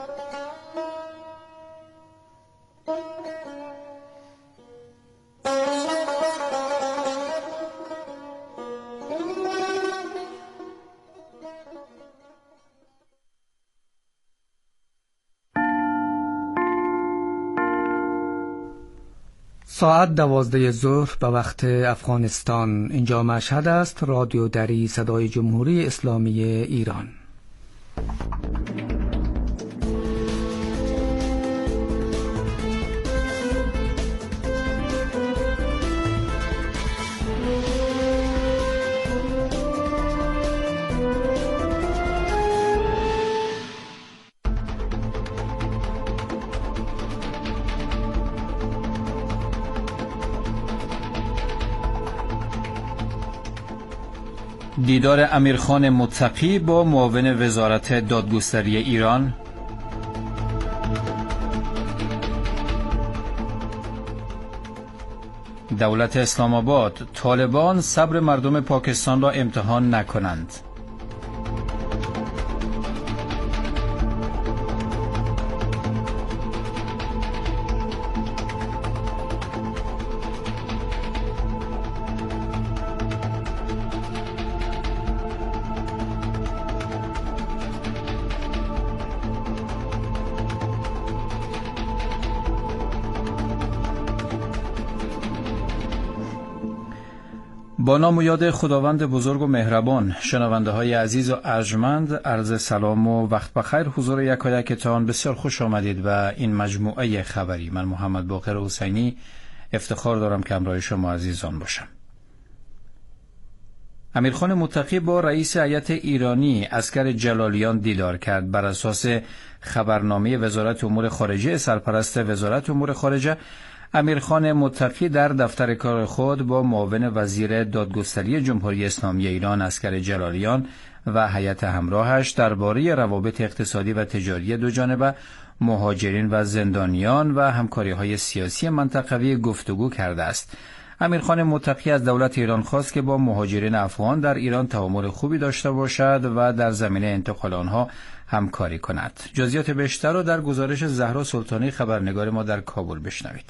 ساعت 12 ظهر به وقت افغانستان. اینجا مشهد است. رادیو دری صدای جمهوری اسلامی ایران. دیدار امیرخان متقی با معاون وزارت دادگستری ایران، دولت اسلام آباد: طالبان صبر مردم پاکستان را امتحان نکنند. با نام و یاد خداوند بزرگ و مهربان، شنونده های عزیز و ارجمند، عرض سلام و وقت بخیر حضور یکایکتان. بسیار خوش آمدید و این مجموعه خبری. من محمد باقر حسینی افتخار دارم که همراه شما عزیزان باشم. امیرخان متقی با رئیس هیئت ایرانی عسکر جلالیان دیدار کرد. بر اساس خبرنامه وزارت امور خارجه، سرپرست وزارت امور خارجه امیرخان متقی در دفتر کار خود با معاون وزیر دادگستری جمهوری اسلامی ایران عسکر جلالیان و هیئت همراهش درباره روابط اقتصادی و تجاری دوجانبه، مهاجرین و زندانیان و همکاری‌های سیاسی منطقوی گفتگو کرده است. امیرخان متقی از دولت ایران خواست که با مهاجرین افغان در ایران تعامل خوبی داشته باشد و در زمینه انتقال آنها همکاری کند. جزئیات بیشتر را در گزارش زهرا سلطانی خبرنگار ما در کابل بشنوید.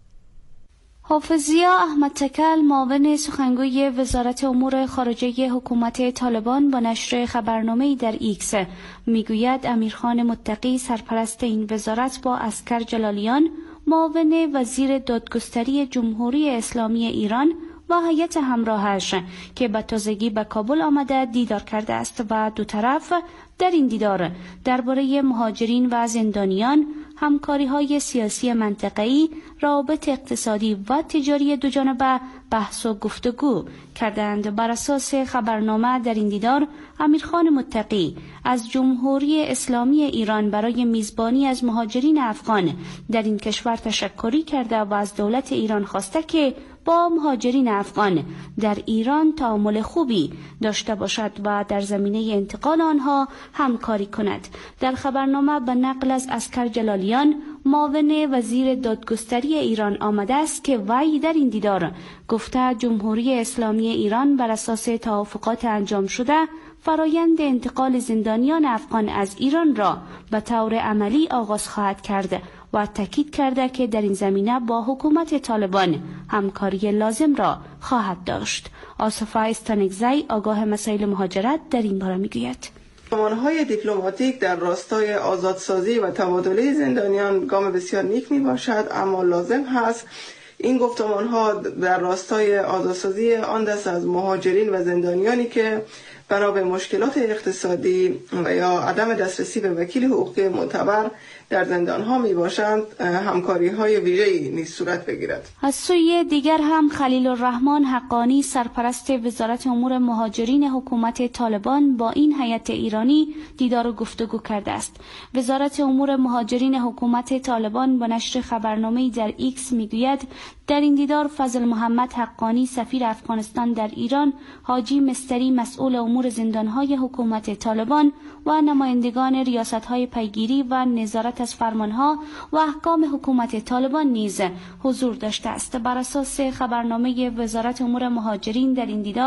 حافظ احمد تکل، معاون سخنگوی وزارت امور خارجه حکومت طالبان، با نشر خبرنامه‌ای در ایکس میگوید امیرخان متقی سرپرست این وزارت با عسکر جلالیان، معاون وزیر دادگستری جمهوری اسلامی ایران و هیئت همراهش که به تازگی به کابل آمده دیدار کرده است و دو طرف در این دیدار درباره مهاجرین و زندانیان، همکاری‌های سیاسی منطقه‌ای، روابط اقتصادی و تجاری دوجانبه بحث و گفتگو کردند. بر اساس خبرنامه در این دیدار امیرخان متقی از جمهوری اسلامی ایران برای میزبانی از مهاجرین افغان در این کشور تشکری کرده و از دولت ایران خواسته که با مهاجرین افغان در ایران تعامل خوبی داشته باشد و در زمینه انتقال آنها همکاری کند. در خبرنامه به نقل از عسکر جلالیان، معاون وزیر دادگستری ایران آمده است که وی در این دیدار گفته جمهوری اسلامی ایران بر اساس توافقات انجام شده فرایند انتقال زندانیان افغان از ایران را به طور عملی آغاز خواهد کرد و تاکید کرده که در این زمینه با حکومت طالبان همکاری لازم را خواهد داشت. آصفه استانگزی، آگاه مسائل مهاجرت، در این باره میگوید: گفتمان‌های دیپلماتیک در راستای آزادسازی و تبادله زندانیان گام بسیار نیک می باشد، اما لازم هست این گفتمان‌ها در راستای آزادسازی آن دست از مهاجرین و زندانیانی که بنا به مشکلات اقتصادی و یا عدم دسترسی به وکیل حقوقی معتبر در زندان‌ها میباشند همکاری‌های ویژه‌ای نیز صورت بگیرد. از سوی دیگر هم خلیل الرحمن حقانی، سرپرست وزارت امور مهاجرین حکومت طالبان، با این هیئت ایرانی دیدار و گفتگو کرده است. وزارت امور مهاجرین حکومت طالبان با نشر خبرنامه‌ای در ایکس میگوید در این دیدار فضل محمد حقانی، سفیر افغانستان در ایران، حاجی مستری، مسئول امور زندان‌های حکومت طالبان و نمایندگان ریاست‌های پیگیری و نظارت از فرمانها و احکام حکومت طالبان نیز حضور داشته است. بر اساس خبرنامه وزارت امور مهاجرین در این دیدار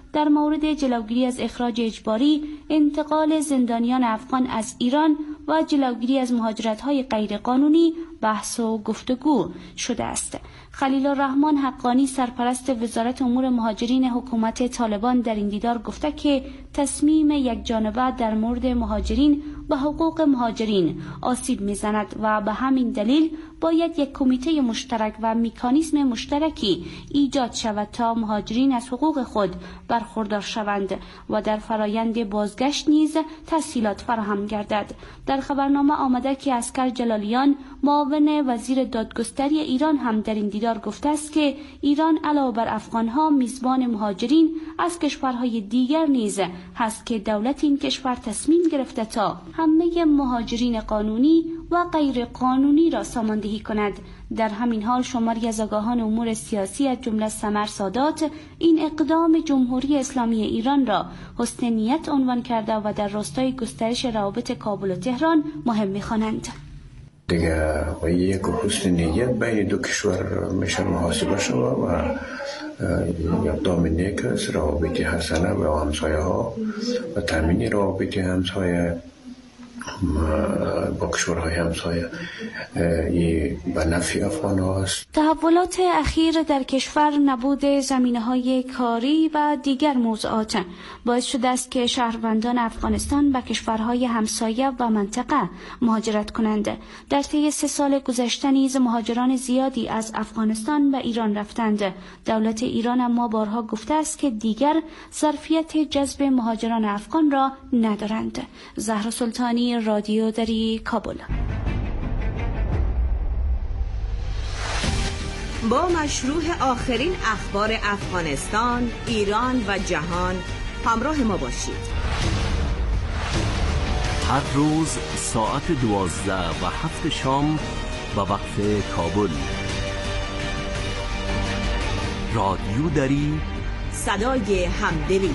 در مورد جلوگیری از اخراج اجباری، انتقال زندانیان افغان از ایران و جلوگیری از مهاجرت‌های غیرقانونی بحث و گفتگو شده است. خلیل الرحمن حقانی سرپرست وزارت امور مهاجرین حکومت طالبان در این دیدار گفته که تصمیم یکجانبه در مورد مهاجرین و حقوق مهاجرین آسیب می‌زند و به همین دلیل باید یک کمیته مشترک و مکانیزم مشترکی ایجاد شود تا مهاجرین از حقوق خود برخوردار شوند و در فرایند بازگشت نیز تسهیلات فراهم گردد. در خبرنامه آمده که اسکر جلالیان معاون وزیر دادگستری ایران هم در این دیدار گفته است که ایران علاوه بر افغانها میزبان مهاجرین از کشورهای دیگر نیز هست که دولت این کشور تصمیم گرفته تا همه مهاجرین قانونی و غیر قانونی را ساماندهی کند. در همین حال شماری از آگاهان امور سیاسی از جمله سمر سادات این اقدام جمهوری اسلامی ایران را حسن نیت عنوان کرده و در راستای گسترش روابط کابل و تهران مهم می‌خوانند. دیگه و یک حسن نیت بین دو کشور میشه محاسبه شود و اقدام نیک است، روابط حسنه و همسایه ها و تامین روابط همسایه با کشورهای همسایه به نفع افغان هاست. تحولات اخیر در کشور، نبود زمینه‌های کاری و دیگر موضوعات باعث شده است که شهروندان افغانستان به کشورهای همسایه و منطقه مهاجرت کنند. در طی 3 سال گذشته نیز مهاجران زیادی از افغانستان به ایران رفتند. دولت ایران اما بارها گفته است که دیگر ظرفیت جذب مهاجران افغان را ندارند. زهرا سلطانی، رادیو دری، کابل. با مشروع آخرین اخبار افغانستان، ایران و جهان همراه ما باشید. هر روز ساعت 12 و 7 شام به وقت کابل. رادیو دری، صدای همدلی.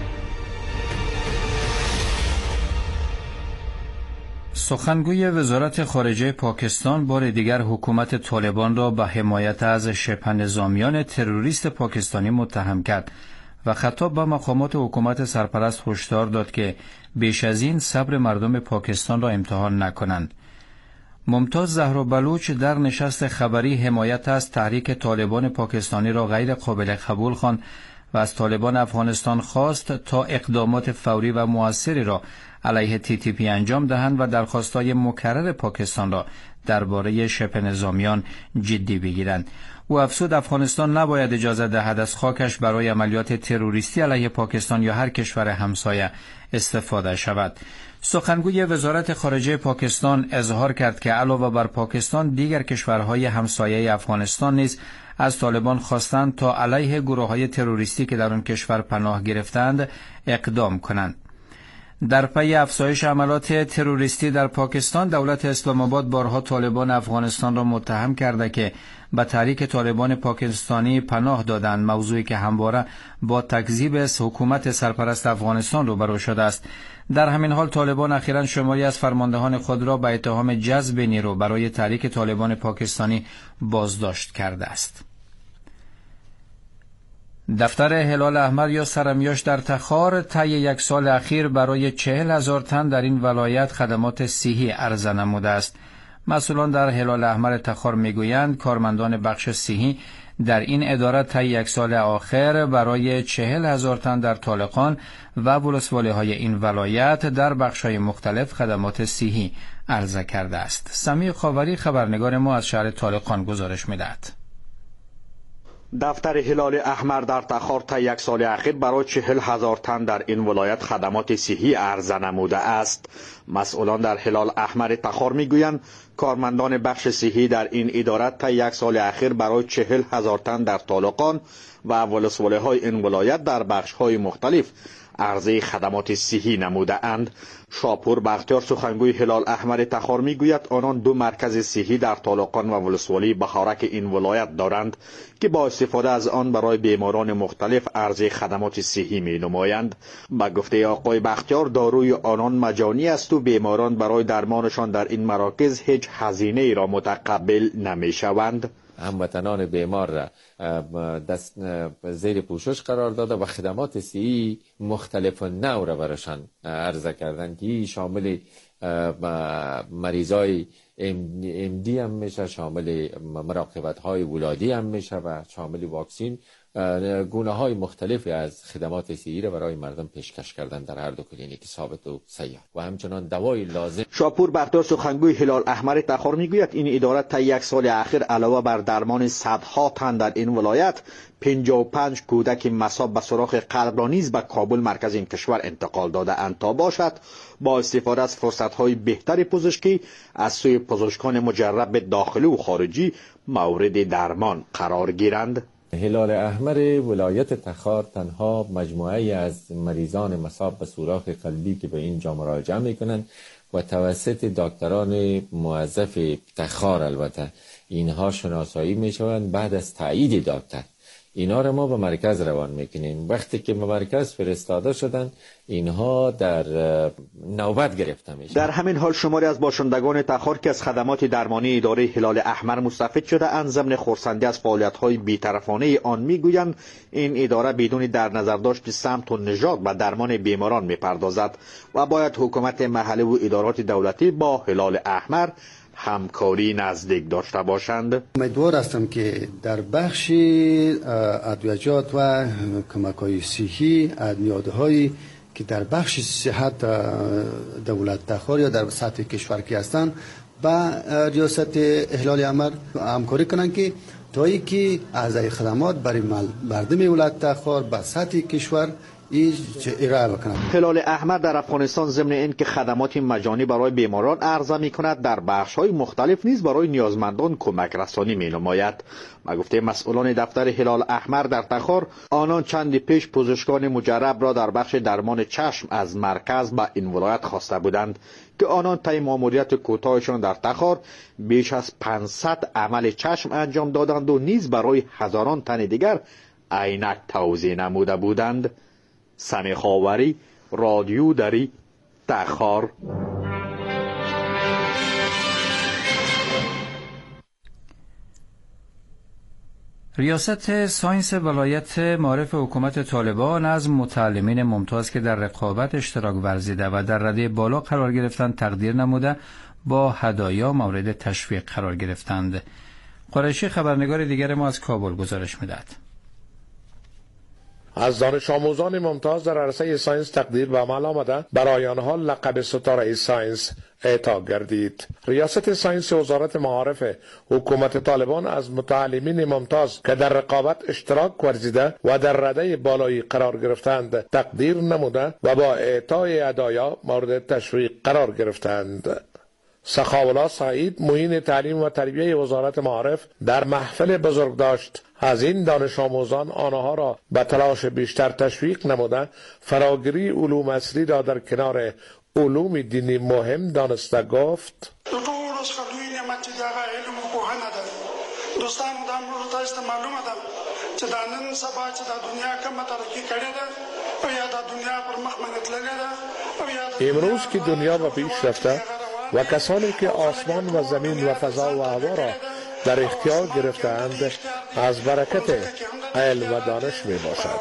سخنگوی وزارت خارجه پاکستان بار دیگر حکومت طالبان را به حمایت از شبه نظامیان تروریست پاکستانی متهم کرد و خطاب به مقامات حکومت سرپرست هشدار داد که بیش از این صبر مردم پاکستان را امتحان نکنند. ممتاز زهرا بلوچ در نشست خبری حمایت از تحریک طالبان پاکستانی را غیر قابل قبول خواند و از طالبان افغانستان خواست تا اقدامات فوری و مؤثری را علیه TTP انجام دهند و درخواست‌های مکرر پاکستان را درباره شبه نظامیان جدی بگیرند. او افزود افغانستان نباید اجازه دهد از خاکش برای عملیات تروریستی علیه پاکستان یا هر کشور همسایه استفاده شود. سخنگوی وزارت خارجه پاکستان اظهار کرد که علاوه بر پاکستان دیگر کشورهای همسایه افغانستان نیز از طالبان خواستند تا علیه گروه‌های تروریستی که در آن کشور پناه گرفتند اقدام کنند. در پی افزایش عملیات تروریستی در پاکستان، دولت اسلام آباد بارها طالبان افغانستان را متهم کرده که به تحریک طالبان پاکستانی پناه دادند، موضوعی که همواره با تکذیب حکومت سرپرست افغانستان روبرو شده است. در همین حال طالبان اخیراً شماری از فرماندهان خود را به اتهام جذب نیرو برای تحریک طالبان پاکستانی بازداشت کرده است. دفتر هلال احمر یا سرمیاش در تخار طی 1 سال اخیر برای 40,000 تن در این ولایت خدمات صحی عرضه نموده است. مسئولان در هلال احمر تخار میگویند کارمندان بخش صحی در این اداره طی 1 سال آخر برای 40,000 تن در طالقان و ولسوالی‌های این ولایت در بخش‌های مختلف خدمات صحی عرضه کرده است. سمیع خاوری خبرنگار ما از شهر طالقان گزارش می‌دهد. دفتر هلال احمر در تخار تا 1 سال اخیر برای 40,000 تن در این ولایت خدمات صحی عرضه نموده است. مسئولان در هلال احمر تخار میگویند کارمندان بخش صحی در این اداره تا 1 سال اخیر برای 40,000 تن در طالقان و ولسوالی‌های این ولایت در بخش‌های مختلف عرضه خدمات صحی نموده اند. شاپور بختیار سخنگوی هلال احمر تخار میگوید آنان 2 مرکز صحی در طالقان و ولسوالی بهارک این ولایت دارند که با استفاده از آن برای بیماران مختلف عرضه خدمات صحی می نمایند. با گفته آقای بختیار داروی آنان مجانی است و بیماران برای درمانشان در این مراکز هیچ هزینه ای را متقبل نمی شوند. هموطنان بیمار را دست زیر پوشش قرار داده و خدمات صحی مختلف و نوع را براشان عرضه کردن که شامل مریضای MD هم میشه، شامل مراقبت های ولادی هم میشه و شامل واکسین، گونه های مختلفی از خدمات صحی را برای مردم پیشکش کردن در هر دو کلینیک ثابت و سیار و همچنان دوای لازم. شاپور بختیار سخنگوی هلال احمر تخار میگوید این اداره تا یک سال اخیر علاوه بر درمان صدها تن در این ولایت 55 کودک مصاب به سراغ قلب را نیز به کابل مرکز این کشور انتقال داده اند تا باشد با استفاده از فرصت‌های بهتر پزشکی از سوی پزشکان مجرب داخلی و خارجی مورد درمان قرار گیرند. هلال احمر ولایت تخار تنها مجموعه از مریضان مصاب به سوراخ قلبی که به اینجا مراجعه میکنند و توسط دکتران موظف تخار البته اینها شناسایی میشوند بعد از تایید دکتر. اینا را ما به مرکز روان میکنیم. وقتی که به مرکز فرستاده شدن اینها در نوبت گرفته میشن. در همین حال شماری از باشندگان تخار که از خدمات درمانی اداره هلال احمر مستفید شده اند ضمن خرسندی از فعالیت‌های بی‌طرفانه آن میگویند این اداره بدون در نظر داشت سمت و نژاد به درمان بیماران میپردازد و باید حکومت محلی و ادارات دولتی با هلال احمر همکاری نزدیک داشته باشند. امیدوار هستم که در بخش ادویجات و کمک‌های صحی نیازهایی که در بخش صحت دولت تخار یا در سطح کشور که هستند با ریاست هلال احمر همکاری کنند که تایی که اعضای خدمات برای مردم ولایت تخار به سطح کشور ارائه بکنند. هلال احمر در افغانستان ضمن این که خدمات مجانی برای بیماران عرضه می کند در بخش‌های مختلف نیز برای نیازمندان کمک رسانی می نماید. و گفته مسئولان دفتر هلال احمر در تخار آنان چندی پیش پزشکان مجرب را در بخش درمان چشم از مرکز به این ولایت خواسته بودند که آنان طی ماموریت کوتاهشان در تخار بیش از 500 عمل چشم انجام دادند و نیز برای هزاران تن دیگر عینک توزیع نموده بودند. سمی خاوری، رادیو دری، تخار. ریاست ساینس ولایت معارف حکومت طالبان از متعلمین ممتاز که در رقابت اشتراک ورزیده و در رده بالا قرار گرفتند تقدیر نموده با هدایا مورد تشویق قرار گرفتند. قریشی خبرنگار دیگر ما از کابل گزارش می‌دهد. از دانش آموزان ممتاز در عرصه ساینس تقدیر به عمل آمده برای آنها لقب ستاره ساینس اعطا گردید. ریاست ساینس وزارت معارف حکومت طالبان از متعلمین ممتاز که در رقابت اشتراک ورزیده و در رده بالایی قرار گرفتند تقدیر نموده و با اعطای هدایا مورد تشویق قرار گرفتند. سخاولا سعید معین تعلیم و تربیه وزارت معارف در محفل بزرگداشت از این دانش آموزان آنها را به تلاش بیشتر تشویق نموده فراگیری علوم عصری را در کنار علوم دینی مهم دانسته گفت. دوستان دا موږ تاسو ته معلومه ده چې دا نن سبا چې دا دنیا کومه ترقی کړې ده او یا دا دنیا پر مخ باندې تللې ده او یا امروز که دنیا به پیش رفته و کسانی که آسمان و زمین و فضا و هوا را در اختیار گرفتند از برکت علم و دانش می باشد.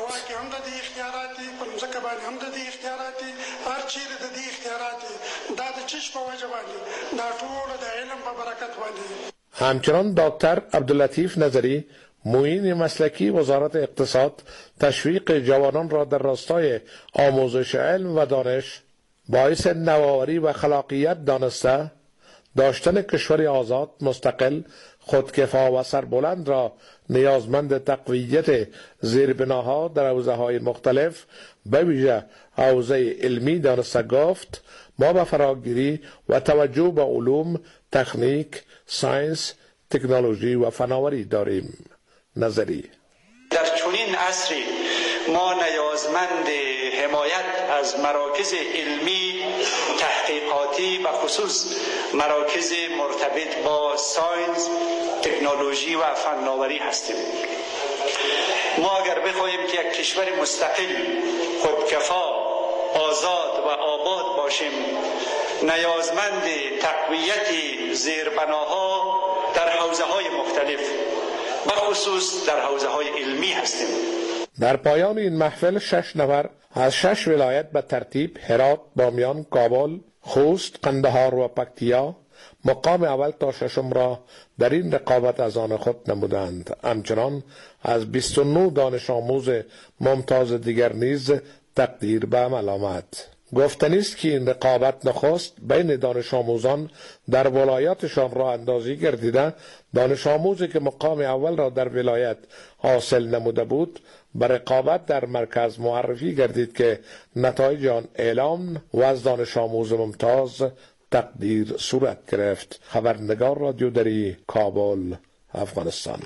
همچنان دکتر عبداللطیف نظری معین مسلکی وزارت اقتصاد تشویق جوانان را در راستای آموزش علم و دانش باعث نوآوری و خلاقیت دانسته داشتن کشوری آزاد مستقل خودکفا و سربلند را نیازمند تقویت زیربناها در حوزه‌های مختلف به ویژه حوزه علمی دانسته گفت ما به فراگیری و توجه به علوم، تکنیک، ساینس، تکنولوژی و فناوری داریم. نظری در چنین عصری ما نیازمند حمایت از مراکز علمی تحقیقاتی و خصوص مراکز مرتبط با ساینس، تکنولوژی و فناوری هستیم. ما اگر بخواهیم که یک کشور مستقل، خودکفا، آزاد و آباد باشیم نیازمند تقویت زیربناها در حوزه‌های مختلف و خصوص در حوزه‌های علمی هستیم. در پایان این محفل 6 نفر از 6 ولایت به ترتیب هرات، بامیان، کابل، خوست، قندهار و پکتیا مقام اول تا 6 را در این رقابت از آن خود نمودند. همچنان از 29 دانش آموز ممتاز دیگر نیز تقدیر به عمل آمد. گفتنی است که این رقابت نخست بین دانش آموزان در ولایاتشان را اندازی گردیده، دانش آموزی که مقام اول را در ولایت حاصل نموده بود به رقابت در مرکز معرفی گردید که نتایج آن اعلام و از دانش آموز ممتاز تقدیر صورت گرفت. خبرنگار رادیو دری، کابل، افغانستان.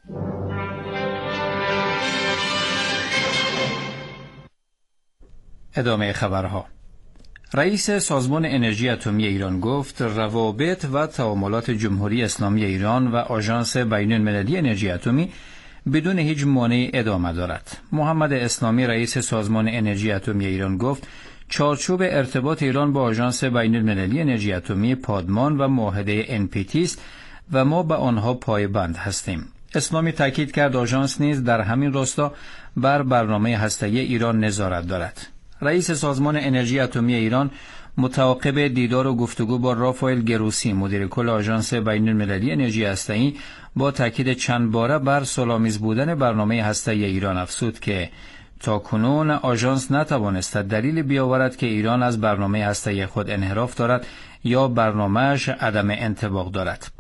ادامه خبرها. رئیس سازمان انرژی اتمی ایران گفت روابط و تعاملات جمهوری اسلامی ایران و آژانس بین المللی انرژی اتمی بدون هیچ مانع ادامه دارد. محمد اسلامی رئیس سازمان انرژی اتمی ایران گفت چارچوب ارتباط ایران با آژانس بین المللی انرژی اتمی پادمان و معاهده NPT است و ما به آنها پایبند هستیم. اسلامی تاکید کرد آژانس نیز در همین راستا بر برنامه هسته‌ای ایران نظارت دارد. رئیس سازمان انرژی اتمی ایران متعاقب دیدار و گفتگو با رافائل گروسی مدیر کل آژانس بین المللی انرژی هسته‌ای با تاکید چند باره بر سال‌آمیز بودن برنامه هسته‌ای ایران افزود که تاکنون آژانس نتوانست دلیل بیاورد که ایران از برنامه هسته‌ای خود انحراف دارد یا برنامه‌اش عدم انطباق دارد.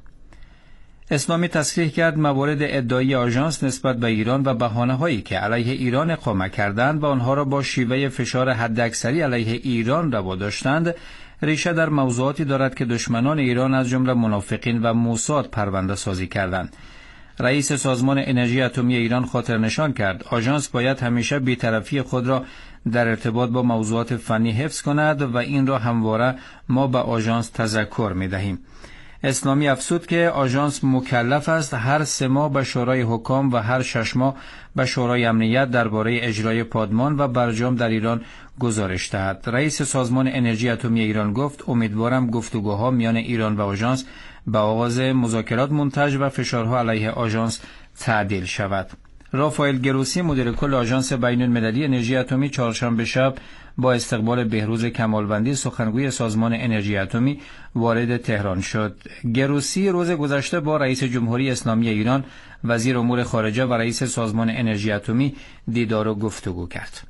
اسلامی تصریح کرد موارد ادعای آژانس نسبت به ایران و بهانه‌هایی که علیه ایران اقامه کردند و آنها را با شیوه فشار حداکثری علیه ایران روا داشتند ریشه در موضوعاتی دارد که دشمنان ایران از جمله منافقین و موساد پرونده سازی کردند. رئیس سازمان انرژی اتمی ایران خاطر نشان کرد آژانس باید همیشه بی‌طرفی خود را در ارتباط با موضوعات فنی حفظ کند و این را همواره ما به آژانس تذکر می‌دهیم. اسلامی افزود که آژانس مکلف است هر 3 ماه به شورای حکام و هر 6 ماه به شورای امنیت درباره اجرای پادمان و برجام در ایران گزارش دهد. رئیس سازمان انرژی اتمی ایران گفت امیدوارم گفتگوها میان ایران و آژانس به آغاز مذاکرات منتج و فشارها علیه آژانس تعدیل شود. رافائل گروسی مدیر کل آژانس بین المللی انرژی اتمی چهارشنبه شب با استقبال بهروز کمالوندی سخنگوی سازمان انرژی اتمی وارد تهران شد. گروسی روز گذشته با رئیس جمهوری اسلامی ایران، وزیر امور خارجه و رئیس سازمان انرژی اتمی دیدار و گفتگو کرد.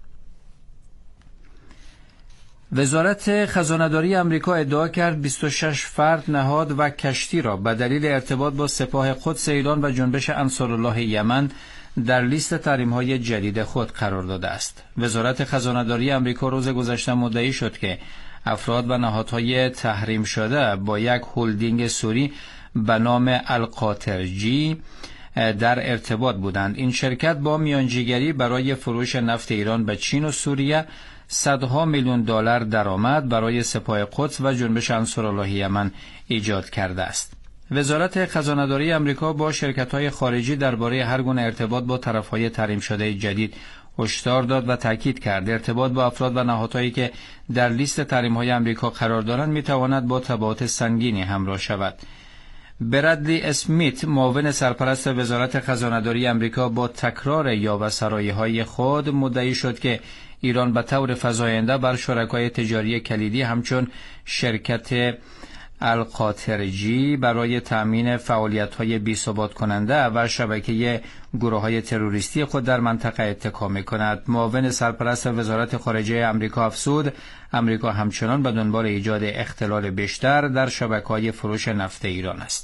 وزارت خزانه‌داری آمریکا ادعا کرد 26 فرد، نهاد و کشتی را به دلیل ارتباط با سپاه قدس ایران و جنبش انصارالله یمن در لیست تحریم‌های جدید خود قرار داده است. وزارت خزانه‌داری آمریکا روز گذشته مدعی شد که افراد و نهادهای تحریم شده با یک هلدینگ سوری به نام القاطرجی در ارتباط بودند. این شرکت با میانجیگری برای فروش نفت ایران به چین و سوریه صدها میلیون دلار درآمد برای سپاه قدس و جنبش انصارالله یمن ایجاد کرده است. وزارت خزانه‌داری آمریکا با شرکت‌های خارجی درباره هر گونه ارتباط با طرف‌های تحریم شده جدید هشدار داد و تاکید کرد ارتباط با افراد و نهادهایی که در لیست تحریم‌های آمریکا قرار دارند می‌تواند با تبعات سنگینی همراه شود. برادلی اسمیت معاون سرپرست وزارت خزانه‌داری آمریکا با تکرار یاوه‌سرایی‌های خود مدعی شد که ایران به طور فزاینده بر شرکای تجاری کلیدی همچون شرکت القاطرجی برای تأمین فعالیت‌های بی‌ثبات کننده و شبکه گروه‌های تروریستی خود در منطقه اتکا می‌کند. معاون سرپرست وزارت خارجه آمریکا افزود آمریکا همچنان به دنبال ایجاد اختلال بیشتر در شبکه‌های فروش نفت ایران است.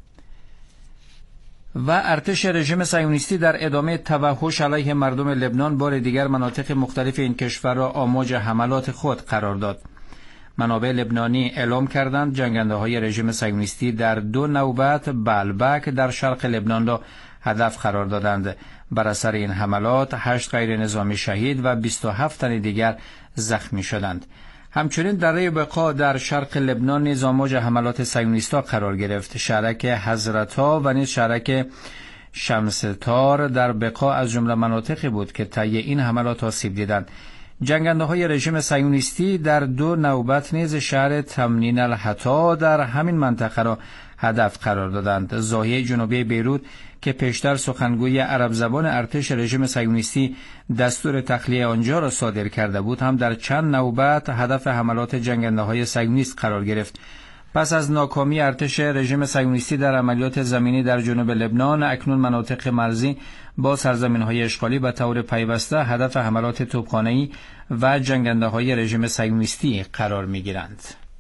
و ارتش رژیم صهیونیستی در ادامه توحش علیه مردم لبنان بار دیگر مناطق مختلف این کشور را آماج حملات خود قرار داد. منابع لبنانی اعلام کردند جنگنده‌های رژیم صهیونیستی در 2 نوبت بلبک در شرق لبنان را هدف قرار دادند. بر اثر این حملات 8 غیر نظامی شهید و 27 تن دیگر زخمی شدند. همچنین دره بقا در شرق لبنان نیز آماج حملات صهیونیست‌ها قرار گرفت. شهرک حضرت‌ها و نیز شهرک شمستار در بقا از جمله مناطقی بود که طی این حملات آسیب دیدند. جنگنده‌های رژیم صهیونیستی در 2 نوبت نیز شهر تمنین الحطا در همین منطقه را هدف قرار دادند. زاهیه جنوبی بیروت که پیشتر سخنگوی عرب زبان ارتش رژیم صهیونیستی دستور تخلیه آنجا را صادر کرده بود، هم در چند نوبت هدف حملات جنگنده‌های صهیونیست قرار گرفت. پس از ناکامی ارتش رژیم صهیونیستی در عملیات زمینی در جنوب لبنان، اکنون مناطق مرزی با سرزمین‌های اشغالی به طور پیوسته هدف حملات توپخانه‌ای و جنگنده‌های رژیم صهیونیستی قرار می‌گیرند.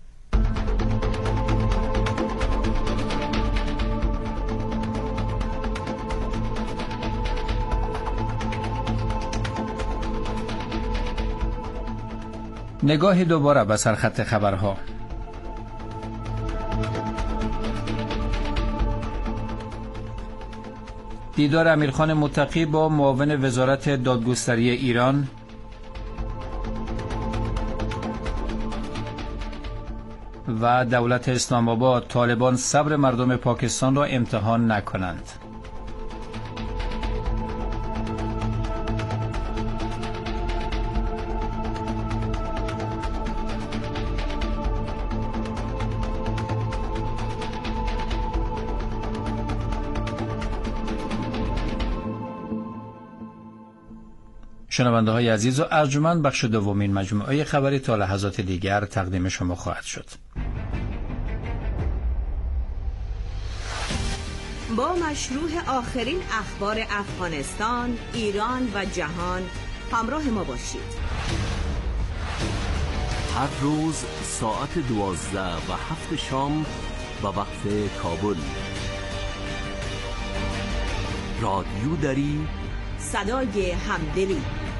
نگاهی دوباره به سرخط خبرها. دیدار امیرخان متقی با معاون وزارت دادگستری ایران. و دولت اسلام آباد: طالبان صبر مردم پاکستان را امتحان نکنند. شنونده های عزیز و ارجمند، بخش دومین مجموعه خبری تا لحظات دیگر تقدیم شما خواهد شد. با مشروع آخرین اخبار افغانستان، ایران و جهان همراه ما باشید. هر روز ساعت 12 و 7 شام به وقت کابل. رادیو دری، صدای همدلی.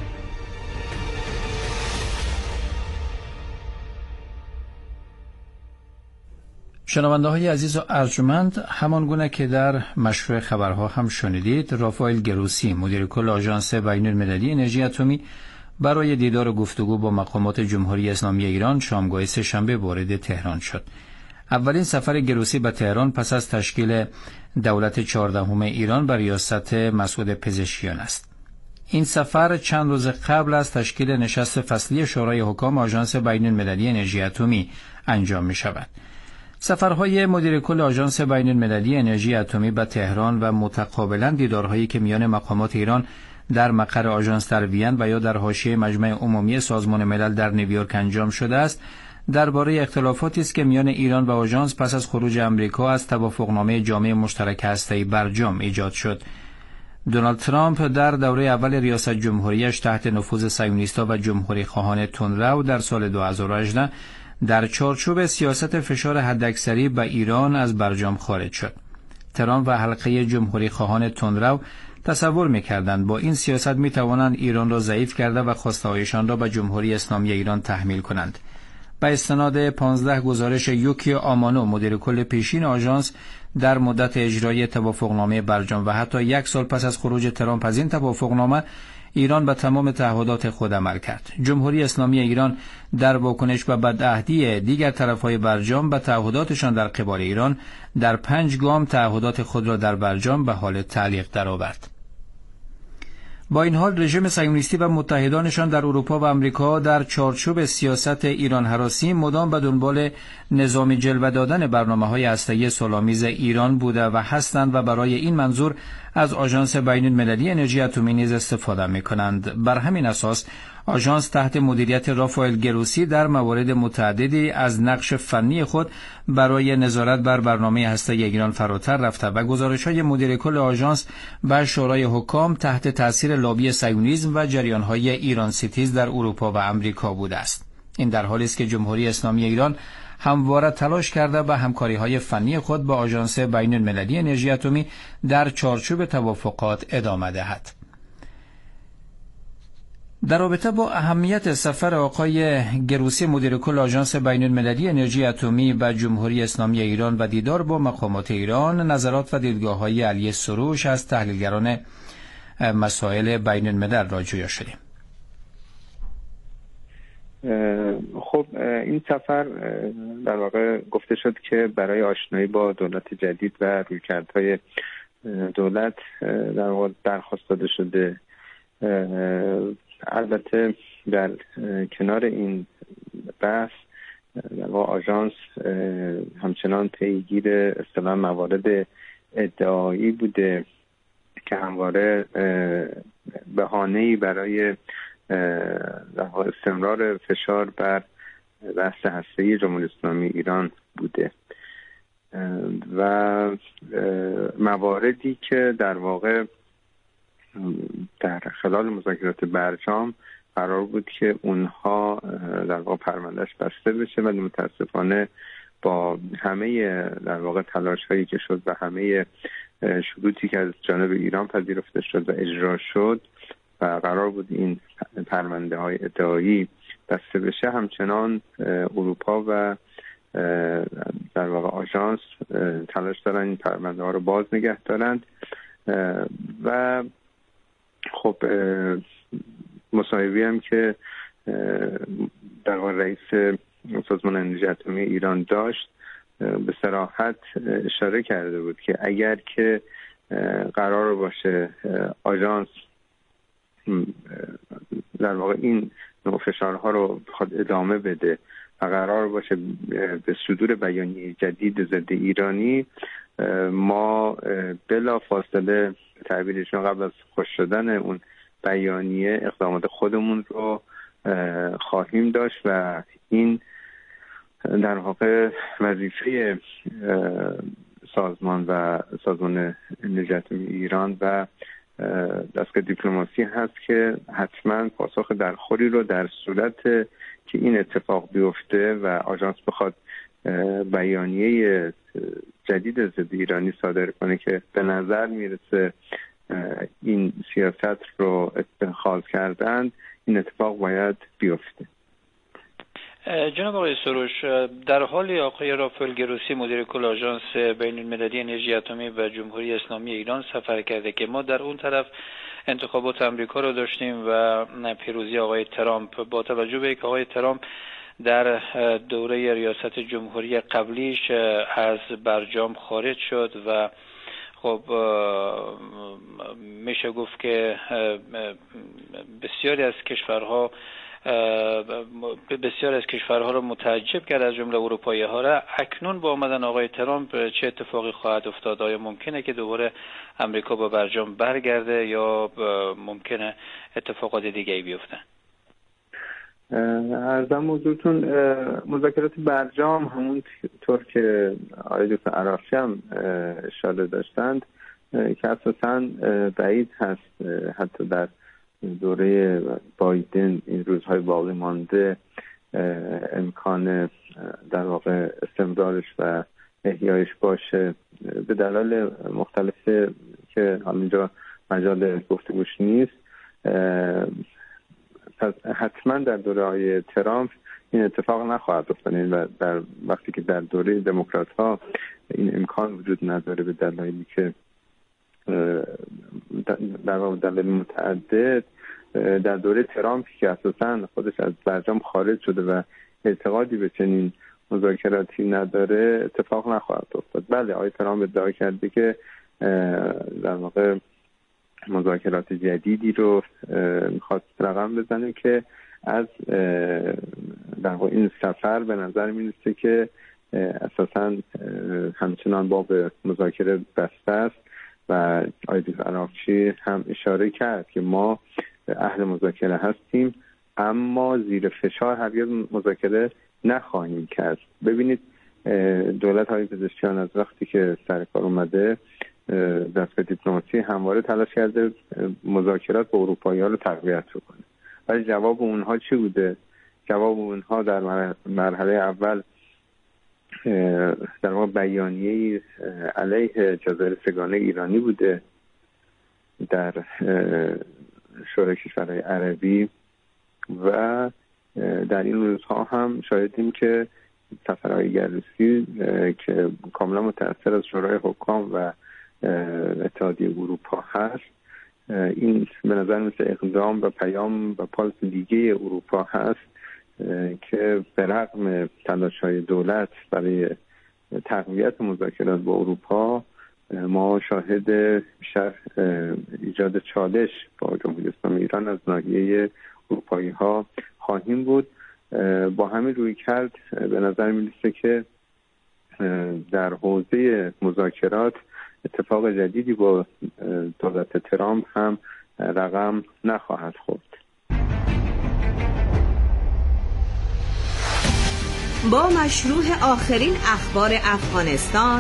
شنونده های عزیز و ارجمند، همان گونه که در مشروع خبرها هم شنیدید، رافائل گروسی، مدیر کل آژانس بین‌المللی انرژی اتمی، برای دیدار و گفتگو با مقامات جمهوری اسلامی ایران شامگاه سه‌شنبه وارد تهران شد. اولین سفر گروسی به تهران پس از تشکیل دولت 14 ایران بر ریاست مسعود پزشکیان است. این سفر چند روز قبل از تشکیل نشست فصلی شورای حکام آژانس بین‌المللی انرژی اتمی انجام می شود. سفرهای مدیر کل آژانس بین‌المللی انرژی اتمی به تهران و متقابلا دیدارهایی که میان مقامات ایران در مقر آژانس در وین و یا در حاشیه مجمع عمومی سازمان ملل در نیویورک انجام شده است، درباره اختلافاتی است که میان ایران و آژانس پس از خروج آمریکا از توافقنامه جامع مشترک هسته‌ای برجام ایجاد شد. دونالد ترامپ در دوره اول ریاست جمهوریش تحت نفوذ صهیونیست‌ها و جمهوری خواهان تندرو در سال 2018 در چارچوب سیاست فشار حداکثری به ایران از برجام خارج شد. ترامپ و حلقه جمهوری خواهان تندرو تصور می‌کردند با این سیاست می‌توانند ایران را ضعیف کرده و خواسته‌هایشان را به جمهوری اسلامی ایران تحمیل کنند. به استناد 15 گزارش یوکیو آمانو، مدیر کل پیشین آژانس، در مدت اجرای توافقنامه برجام و حتی 1 سال پس از خروج ترامپ از این توافقنامه، ایران به تمام تعهدات خود عمل کرد. جمهوری اسلامی ایران در واکنش به بدعهدی دیگر طرف‌های برجام به تعهداتشان در قبال ایران، در 5 گام تعهدات خود را در برجام به حال تعلیق درآورد. با این حال رژیم صهیونیستی و متحدانشان در اروپا و آمریکا در چارچوب سیاست ایران هراسی مدام به دنبال نظامی جلوه دادن برنامه‌های هسته‌ای صلح‌آمیز ایران بوده و هستند و برای این منظور از آژانس بین‌المللی انرژی اتمی نیز استفاده می‌کنند. بر همین اساس آژانس تحت مدیریت رافائل گروسی در موارد متعددی از نقش فنی خود برای نظارت بر برنامه هسته‌ای ایران فراتر رفته و گزارش‌های مدیر کل آژانس به شورای حکام تحت تاثیر لابی صهیونیسم و جریان‌های ایران ستیز در اروپا و آمریکا بوده است. این در حالی است که جمهوری اسلامی ایران همواره تلاش کرده به همکاری‌های فنی خود با آژانس بین‌المللی انرژی اتمی در چارچوب توافقات ادامه دهد. در رابطه با اهمیت سفر آقای گروسی، مدیر کل آژانس بین‌المللی انرژی اتمی به جمهوری اسلامی ایران و دیدار با مقامات ایران، نظرات و دیدگاه‌های علی سروش از تحلیلگران مسائل بین‌الملل را جویا شدیم. خب این سفر در واقع گفته شد که برای آشنایی با دولت جدید و رویکردهای دولت در واقع درخواست داده شده. البته در کنار این بحث در واقع آژانس همچنان پیگیر اصطلاحاً موارد ادعایی بوده که همواره بهانه‌ای برای در واقع استمرار فشار بر بحث هسته‌ای جمهوری اسلامی ایران بوده و مواردی که در واقع در خلال مذاکرات برجام قرار بود که اونها در واقع پروندهش بسته بشه، ولی متاسفانه با همه در واقع تلاش هایی که شد و همه شروطی که از جانب ایران پذیرفته شد و اجرا شد و قرار بود این پرونده های ادعایی بسته بشه، همچنان اروپا و در واقع آژانس تلاش دارن این پرونده ها رو باز نگه دارند و خب مصاحبه‌ای هم که در واقع رئیس سازمان انرژی اتمی ایران داشت به صراحت اشاره کرده بود که اگر که قرار باشه آژانس در واقع این نوع فشارها رو بخواد ادامه بده و قرار باشه به صدور بیانیه جدید ضد ایرانی، ما بلا فاصله تعبیرشون قبل از خوش شدن اون بیانیه اقدامات خودمون رو خواهیم داشت و این در واقع وظیفه سازمان انرژی اتمی ایران و دستگاه دیپلماسی هست که حتما پاسخ درخوری رو در صورت که این اتفاق بیفته و آژانس بخواد بیانیه جدید ضد ایرانی صادر کنه که به نظر میرسه این سیاست رو اتخاذ کردن، این اتفاق باید بیفته. جناب آقای سروش، در حال آقای رافائل گروسی مدیر کل آژانس بین المللی انرژی اتمی و جمهوری اسلامی ایران سفر کرده که ما در اون طرف انتخابات امریکا رو داشتیم و پیروزی آقای ترامپ، با توجه به اینکه آقای ترامپ در دوره ریاست جمهوری قبلیش از برجام خارج شد و خب میشه گفت که بسیاری از کشورها رو متعجب کرد، از جمله اروپایی ها را. اکنون با آمدن آقای ترامپ چه اتفاقی خواهد افتاد؟ آیا ممکنه که دوباره امریکا با برجام برگرده یا ممکنه اتفاقات دیگه‌ای بیفته؟ عرضم حضورتون مذاکرات برجام همون طور که آقای دکتر عراقچی هم اشاره داشتند که اساساً بعید هست حتی در دوره بایدن این روزهای باقی مانده امکان در واقع استمرارش و احیایش باشه، به دلایل مختلفی که همینجا مجال گفتگوش نیست. حتما در دوره های ترامپ این اتفاق نخواهد افتاد و در وقتی که در دوره دموکرات ها این امکان وجود نداره به دلایلی که در واقع دلایل متعدد، در دوره ترامپ که اساساً خودش از برجام خارج شده و اعتقادی به چنین مذاکراتی نداره اتفاق نخواهد افتاد. بله، آقای ترامپ ادعا کرده که در واقع مذاکرات جدیدی رو میخواد رقم بزنه که از در واقع این سفر به نظر میرسه که اساساً همچنان باب مذاکره بسته است و آقای دکتر عراقچی هم اشاره کرد که ما اهل مذاکره هستیم اما زیر فشار هرگز مذاکره نخواهیم کرد. ببینید دولت های پزشکیان از وقتی که سر کار اومده دستگاه دیپلماسی همواره تلاش کرده مذاکرات با اروپایی‌ها رو تقویت کنه، ولی جواب اونها چی بوده؟ جواب اونها در مرحله اول در واقع بیانیه علیه جزایر سگانه ایرانی بوده در شورای کشورهای عربی و در این روزها هم شاهدیم که سفرهای گروسی که کاملا متأثر از شورای حکام و اتحادیه اروپا هست، این به نظر مثل اقدام و پیام و پالس لیگه اروپا هست که به رغم تلاش‌های دولت برای تقویت مذاکرات با اروپا ما شاهد بیشتر ایجاد چالش با جمهوری اسلامی ایران از ناحیه اروپایی ها خواهیم بود. با همین رویکرد به نظر می‌رسه که در حوزه مذاکرات اتفاق جدیدی با دولت ترامپ هم رقم نخواهد خورد. با مشروع آخرین اخبار افغانستان